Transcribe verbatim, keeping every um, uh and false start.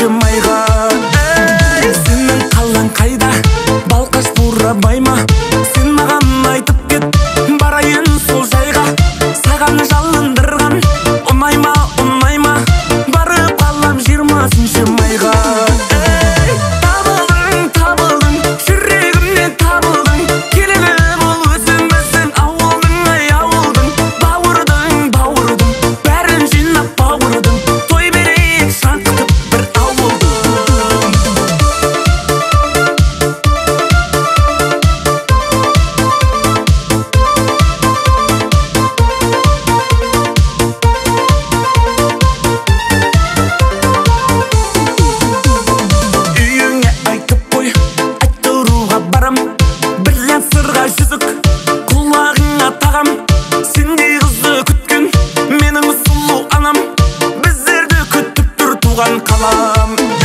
сүйсінші майға. Ей, сенің қалаң қайда, балқаш бурабай ма? Сен маған айтып кет, барайын сол жайға. Саған жалындырған ұнай ма, ұнай ма? Барып қалам жиырмасыншы майға. Ей, табылдың, табылдың, жүрегімнен табылдың. Келелі бол өзіміздің ауылдың, ай ауылдың. Бауырдың, бауырдың, бәрін жинап бауырдың. Той берейік шаңқытып бір ауылдың. Үйіңе айтып қой, айттыруға барам. Бриллиант сырға жүзік, құлағыңа тағам. Сендей қызды күткен менің сұлу анам. Біздерді күтіп тұр туған қалам.